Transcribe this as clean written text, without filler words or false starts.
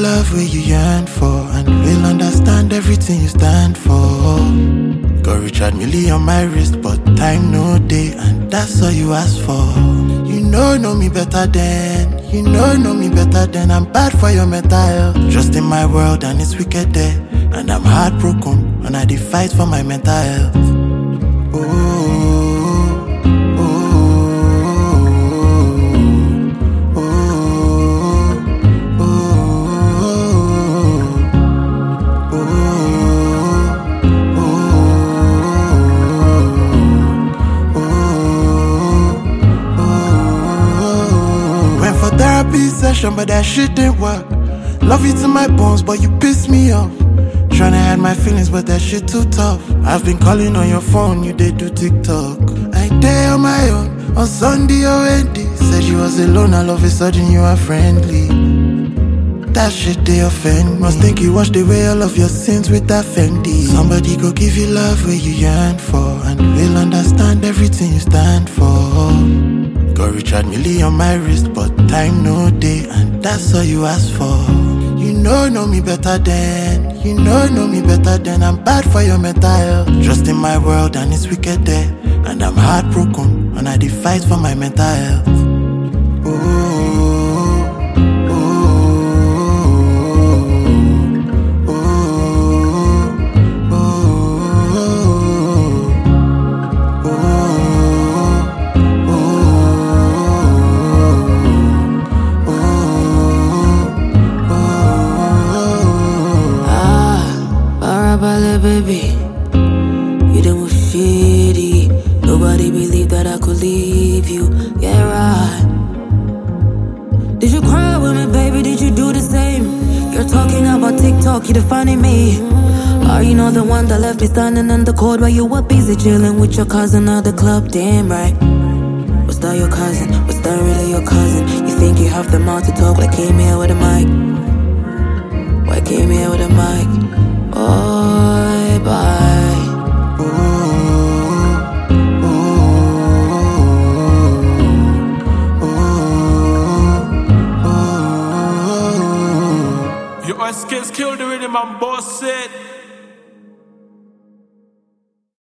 love where you yearn for, and will understand everything you stand for. Got Richard Millie on my wrist, but time no day, and that's all you ask for. You know me better than, know me better than. I'm bad for your mental health. Just in my world and it's wicked there, and I'm heartbroken, and I dey fight for my mental health. Therapy session, but that shit didn't work. Love you to my bones, but you piss me off. Tryna hide my feelings, but that shit too tough. I've been calling on your phone, you did do TikTok. I day on my own, on Sunday or Wendy. Said you was alone, all of a sudden you are friendly. That shit they offend. Must think you washed away all of your sins with that Fendi. Somebody go give you love where you yearn for, and will understand everything you stand for. Got Richard Millie on my wrist, but time no day, and that's all you ask for. You know me better than, know me better than. I'm bad for your mental health. Just in my world and it's wicked there, and I'm heartbroken, and I dey fight for my mental health. Baby, you done was shitty. Nobody believed that I could leave you. Yeah, right. Did you cry with me, baby? Did you do the same? You're talking about TikTok, you defining me. Are you not the one that left me standing in the cold while you were busy chilling with your cousin at the club? Damn right. Was that your cousin? Was that really your cousin? You think you have the mouth to talk? Well, I came here with a mic. Well, I came here with a mic. Bye bye. Your skills killed the rhythm and boss it.